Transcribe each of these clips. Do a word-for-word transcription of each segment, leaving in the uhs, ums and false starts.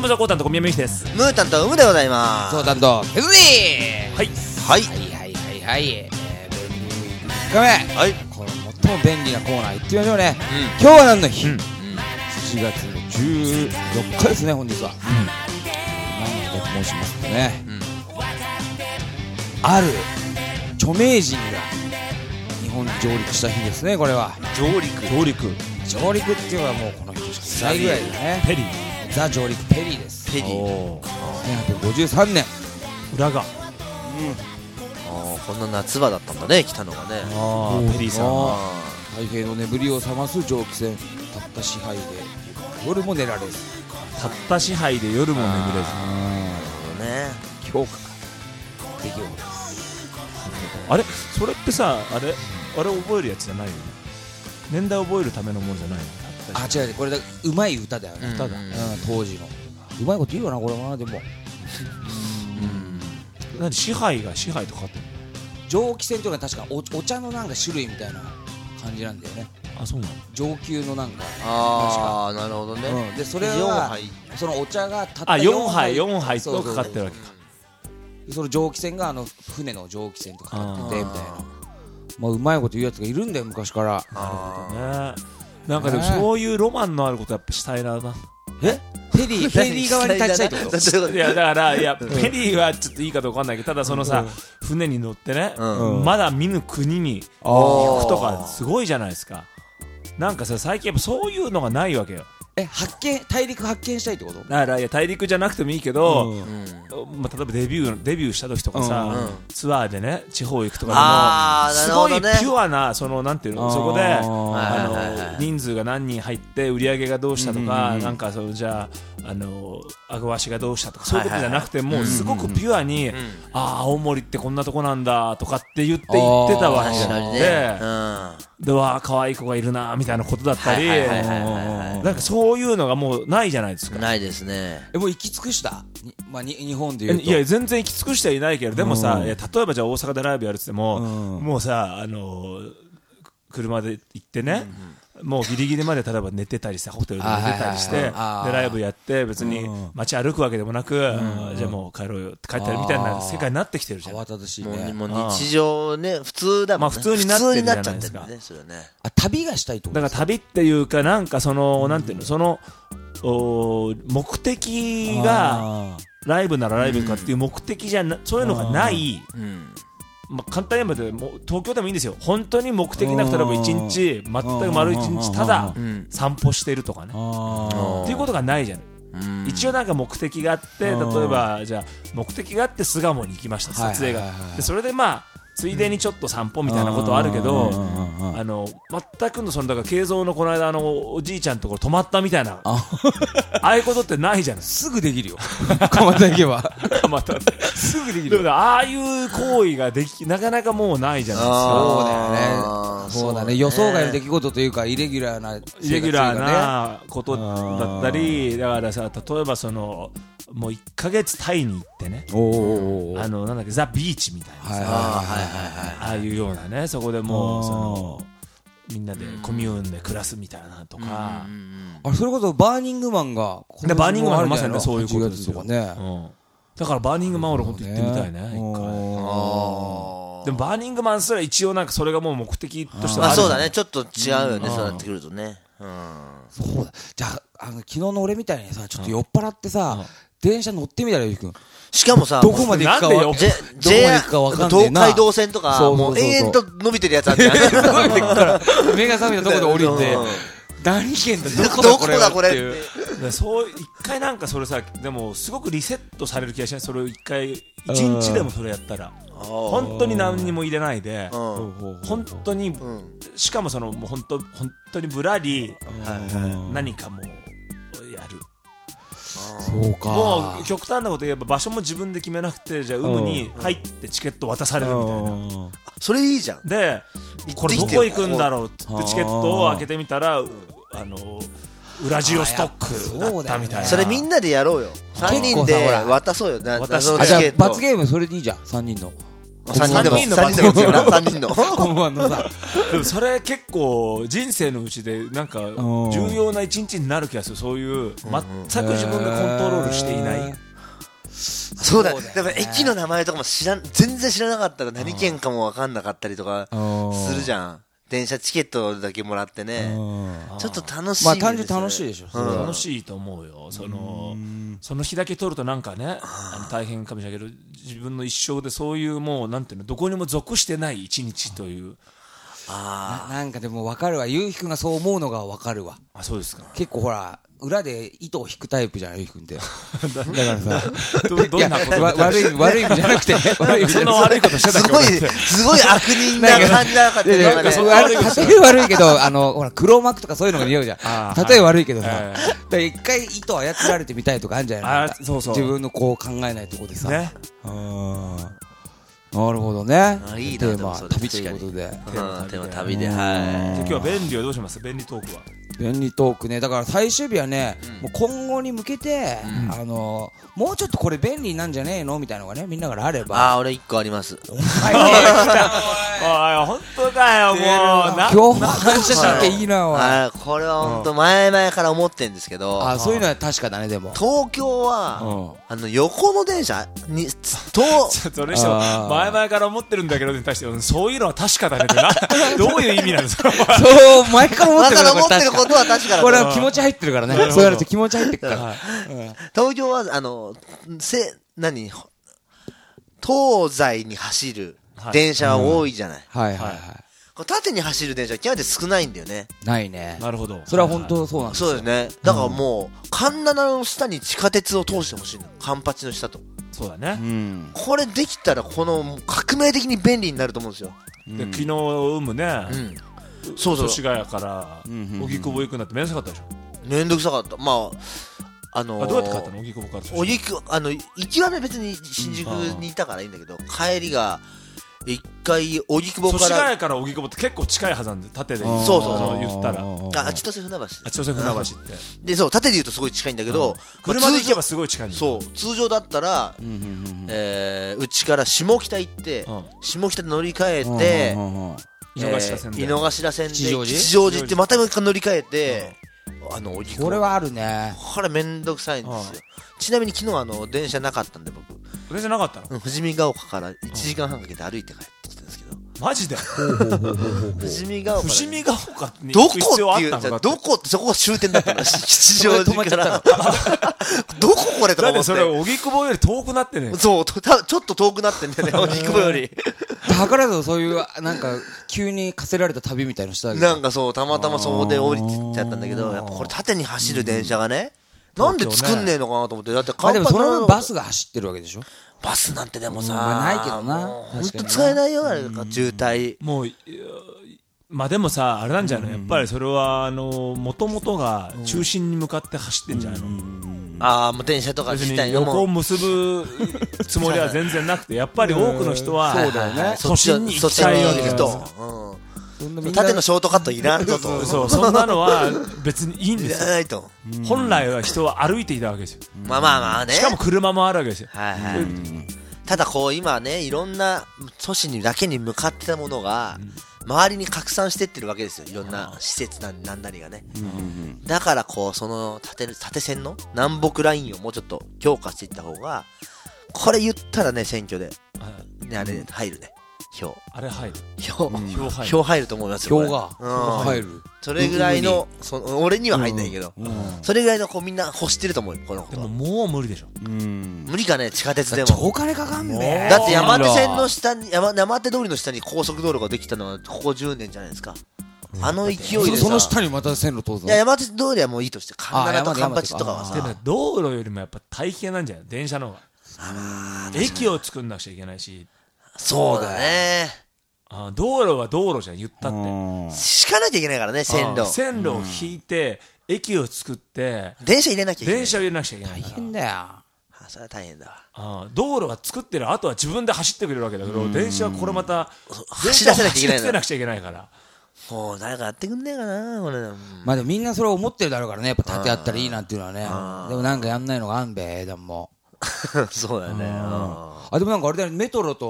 コムザコータンと小宮みゆきです。 ムータンとウムでございます。 そう担当ケズリー。 はいはいはいはいはいはい、えー、便利ウィークみっかめ、はい、この最も便利なコーナー行ってみましょうね、うん、今日は何の日、うん、しちがつのじゅうよっかですね。本日は、うん、何の日かと申しますとね、うん、ある著名人が日本に上陸した日ですね。これは上陸上陸上陸っていうのはもうこの人しかいないぐらいだね。 ペリーザ上陸ペリーです。 ペリーせんはっぴゃくごじゅうさんねん裏が、うん、 あこんな夏場だったんだね、来たのがね。 あペリーさんは太平の眠りを覚ます蒸気船、たった支配で夜も寝られず、 たった支配で夜も眠れず、 なるほどね。 強化か出来事です。 あれそれってさ、あれあれ覚えるやつじゃないよね。年代覚えるためのものじゃないの。 あ違うね、これだうまい歌だよね、 歌だ、 うん、当時のうまいこと言うよなこれはな。でもうん、何支配が支配とかかってるの。 蒸気船というのは確か お, お茶のなんか種類みたいな感じなんだよね。 あ、そうなの。 上級のなんか、 ああなるほどね、 うん、でそれはそのお茶がたったあよんはいよんはいとかかってるわけか。 その蒸気船があの船の蒸気船とかかっててみたいな、まあうまいこと言うやつがいるんだよ昔から。なるほどね。なんかでもそういうロマンのあることやっぱしたいな。 えペリーペリー側に立ちたいってこといやだからいやペリーはちょっといいかどうかわかんないけど、ただそのさ、うん、船に乗ってね、うん、まだ見ぬ国に行くとかすごいじゃないですか。なんかさ最近やっぱそういうのがないわけよ。 え発見大陸発見したいってこと？ だからいや大陸じゃなくてもいいけど、うんまあ、例えばデビューデビューした時とかさ、うんうん、ツアーでね地方行くとかでもすごいピュアなそのなんていうの、そこであの人数が何人入って売り上げがどうしたとか、うんうん、なんかそのじゃああのあご足がどうしたとかそういうことじゃなくて、もうすごくピュアに、うんうん、ああ青森ってこんなとこなんだとかって言って言ってたわけで、でわあ可愛い子がいるなみたいなことだったり、なんかそういうのがもうないじゃないですか。 ないですね。 えもう行き尽くした、まあ、に日本でいうと。 いや全然行き尽くしてはいないけど、でもさ、いや例えばじゃあ大阪でライブやるって言っても、うん、もうさあのー、車で行ってね、うん、もうギリギリまで例えば寝てたりさホテルで寝てたりして、でライブやって別に街歩くわけでもなく、うん、じゃあもう帰ろうよって帰ったりみたいな世界になってきてるじゃん。 慌ただしいね。 もう日常ね普通だもんね。 まあ普通になってるじゃないですか。 ねそれね。 あ旅がしたいってことだから旅っていうかなんかその、うん、なんていうのそのお目的がライブならライブかっていう目的じゃな、そういうのがない、うんまあ、簡単に言えばもう東京でもいいんですよ。本当に目的なく例えばいちにち全く丸いちにちただ散歩してるとかねっていうことがないじゃん。一応なんか目的があって、例えばじゃあ目的があって巣鴨に行きました撮影が、でそれでまあついでにちょっと散歩みたいなことはあるけど、あの全くのそのだから慶三のこの間あのおじいちゃんのところ泊まったみたいな あ, ああいうことってないじゃない。 すぐできるよ蒲田行けば蒲田すぐできる。でもああいう行為ができなかなかもうないじゃないですか。 そうだよね。そうだね。予想外の出来事というかイレギュラーな、ね、 イレギュラーなことだったり、だからさ例えばそのもういっかげつタイに行ってね、おあのなんだっけザ・ビーチみたいなさ、はいはいはいはい、ああいうようなね、そこでもうそのみんなでコミューンで暮らすみたいなとか、うんうんうん、あそれこそバーニングマンがでバーニングマンがまさにそういうことですよね、 うん、だからバーニングマン俺ほんと行ってみたいね、一回。でもバーニングマンすら一応なんかそれがもう目的としてはある。 あそうだね、ちょっと違うよね、うん、そうなってくるとね、うん、 そうだ。じゃあ、あの昨日の俺みたいにさちょっと酔っ払ってさ、うん、電車乗ってみたらゆうきくん。 しかもさ、 どこまで行くかわかんない。 東海道線とか、そうそうそうそうもう永遠と伸びてるやつあるじゃん。 目が覚めたところで降りて、何県だ、どこだこれはこれっていう。 そう一回なんかそれさ、でもすごくリセットされる気がしない。それを一回一日でもそれやったら、本当に何にも入れないで、本当にしかもそのもう本当本当にぶらり何かもうやる。 そうか。 もう極端なこと言えば場所も自分で決めなくて、じゃあ有無に入ってチケット渡されるみたいな。 それいいじゃん。 でこれどこ行くんだろうってチケットを開けてみたら、あのウラジオストックだったみたいな。 それみんなでやろうよ。さんにんで渡そうよ。 渡して。あじゃあ罰ゲームそれでいいじゃん。さんにんのさんにんでもさんにんでも強いなさんにんの本番のさでもそれ結構人生のうちでなんか重要な一日になる気がする。そういう全く自分がコントロールしていない。 そうだ、でも駅の名前とかも知らん、全然知らなかったら何県かも分かんなかったりとかするじゃん。電車チケットだけもらってね、ちょっと楽しい。 まあ単純に楽しいでしょ。 楽しいと思うよ。そのその日だけ取るとなんかね、あの大変かもしれないけど、自分の一生でそういうもうなんていうの、どこにも属してない一日という。 ああ、なんかでも分かるわ。ゆうひくんがそう思うのが分かるわ。 あ、そうですか。 結構ほら裏で糸を引くタイプじゃん、ゆうひくんって。だからさ、 どんなこと悪い悪い意味じゃなくて、悪い意味じゃなくて、 そんな悪いことしてたすごいすごい悪人な感じじゃなかったね。 例え悪いけど、あのほら黒幕とかそういうのが似合うじゃん。例え悪いけどさ、一回糸操られてみたいとかあるんじゃないの。自分のこう考えないところでさ。ね。なるほどね。 いいテーマ旅ということで。 テーマ旅で。はい。 今日は便利はどうします？便利トークは。 便利トークね。だから最終日はね、もう今後に向けて、あのもうちょっとこれ便利なんじゃねえのみたいなのがね、みんなからあれば。 ああ、俺一個あります。 おい、本当かよ、もう。 今日も反射神経いいな、おい。 これは本当前々から思ってんですけど。 あ、そういうのは確かだね、でも。 東京は、あの、横の電車に、と、 それしても、前々から思ってるんだけどに対して、そういうのは確かだねってな。どういう意味なんですか？ そう、前から思ってることは確かだ。 これは気持ち入ってるからね。そうやると気持ち入ってるから。 東京は、あの、せ、何東西に走る電車は多いじゃない。 はいはいはい。 縦に走る電車は極めて少ないんだよね。 ないね。 なるほど。 それは本当そうなんですよ。 そうですね。だからもう、環七の下に地下鉄を通してほしいの。環八の下と。 そうだね。 これできたら、この革命的に便利になると思うんですよ。 昨日、有無ね。 そうそう。 越谷から荻窪行くなってめんどくさかったでしょ。 めんどくさかった。まあ、あのー、 どうやって帰ったの？荻窪から。 荻窪、あの、行きはね別に新宿にいたからいいんだけど、帰りが、一回、荻窪から。 越谷から荻窪って結構近いはずなんで、縦で。 そうそうそう。 言ったら。 あ、あちとせ船橋。 あちとせ船橋って。 で、そう、縦で言うとすごい近いんだけど、 車で行けばすごい近いんだ。 そう、通常だったら、えー、うちから下北行って、下北で乗り換えて、井の頭線で、井の頭線で吉祥寺行ってまたもう一回乗り換えて、あの荻窪。 これはあるね。 これめんどくさいんですよ。ちなみに昨日あの電車なかったんで僕。 電車なかったの？ 富士見ヶ丘からいちじかんはんかけて歩いて帰ってきたんですけど。 マジで？ 富士見ヶ丘。 富士見ヶ丘にどこっていうどこってそこが終点だったの。吉祥寺から。どここれとか思って。 それ荻窪より遠くなってね。 そう、ちょっと遠くなってんだよね荻窪より。 だからだそういうなんか急に課せられた旅みたいなしたなんかそうたまたまそこで降りてっちゃったんだけど、やっぱこれ縦に走る電車がね、なんで作んねえのかなと思って。だってまあでもその分バスが走ってるわけでしょ。 バスなんてでもさ、 ないけどな。 本当使えないよあれか渋滞。 もうまあでもさあれなんじゃない？やっぱりそれはあの元々が中心に向かって走ってんじゃないの？ ああ、もう電車とか自体の横を結ぶつもりは全然なくて、やっぱり多くの人は都心に行きたいわけですと。 縦のショートカットいらんとと。 そう、そんなのは別にいいんですよ。 いらないと。 本来は人は歩いていたわけですよ。 まあまあまあね。 しかも車もあるわけですよ。 はいはい。ただこう今ね、いろんな都市にだけに向かってたものが周りに拡散してってるわけですよ。いろんな施設なんなりがね。だからこうその縦縦線の南北ラインをもうちょっと強化していった方が、これ言ったらね選挙でねあれ入るね。票あれ入る票、うん、票入ると思いますよ。 票が、うん、入る。 それぐらいのそ俺には入んないけど、うんうん、それぐらいのこうみんな欲してると思うよこの子。 でももう無理でしょ。 うん、無理かね地下鉄でも。 超金かかんね。 だって山手線の下に 山, 山手通りの下に高速道路ができたのはここじゅうねんじゃないですか。あの勢いでさ、 その下にまた線路通る。 いや山手通りはもういいとして、環七と環八とかはさ。 でも道路よりもやっぱ大変なんじゃない電車の方が。駅を作んなくちゃいけないし。 そうだね。 あ道路は道路じゃん言ったって敷かなきゃいけないからね線路線路を引いて駅を作って電車入れなきゃいけない。 電車を入れなきゃいけない。 大変だよ。 それは大変だわ。 あ道路は作ってるあとは自分で走ってくれるわけだけど、電車はこれまた走らせなきゃいけない。 走らせなくちゃいけないから。 もう誰かやってくんねえかなこれ。 まあでもみんなそれを思ってるだろうからね。やっぱ縦あったらいいなんていうのはね。でもなんかやんないのがあんべでもそうだね。 あでもなんかあれだねメトロと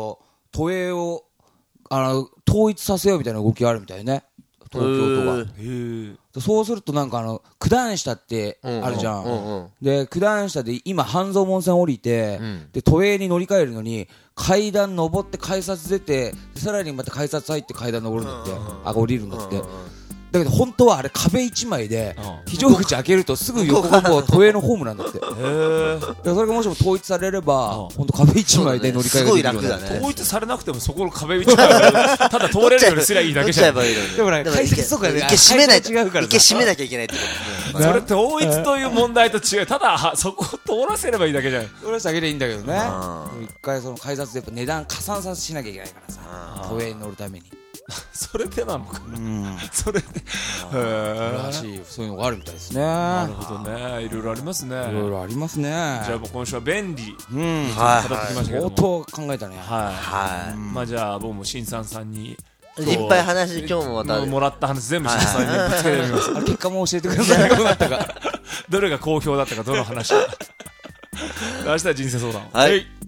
都営をあの統一させようみたいな動きがあるみたいね、東京都が。へー。そうするとなんかあの九段下ってあるじゃん、うんうんうん、で九段下で今半蔵門線降りて、うん、で都営に乗り換えるのに階段登って改札出てさらにまた改札入って階段登るんだって、うんうんうん、あ降りるんだって、うんうんうん、だけど本当はあれ壁一枚で非常口開けるとすぐ横がもう都営のホームなんだって。へー。だからそれがもしも統一されれば本当壁一枚で乗り換えができるようになって、ね、 統一されなくてもそこの壁一枚でただ通れるようにすりゃいいだけじゃん。でもね解説とかで一回閉めないと一回閉めなきゃいけないってこと、 ね、それって統一という問題と違う、ただそこを通らせればいいだけじゃん。 通らせてあげればいいんだけどね。一回その改札でやっぱ値段加算させしなきゃいけないからさ、都営に乗るために。 それでなのか、うん、それでへらしい、そういうのがあるみたいですね。 なるほどね、いろいろありますね。 いろいろありますね。 じゃあもう今週は便利、 うん、 はい、語ってきましたけども、 相当考えたね。 はい、 はい、 うん、まあじゃあ僕も新さんさんにいっぱい話、今日もまたもらった話全部新さんにぶつけてみます。 あ、結果も教えてください。どうだったかどれが好評だったか、どの話か明日は人生相談を、 はい。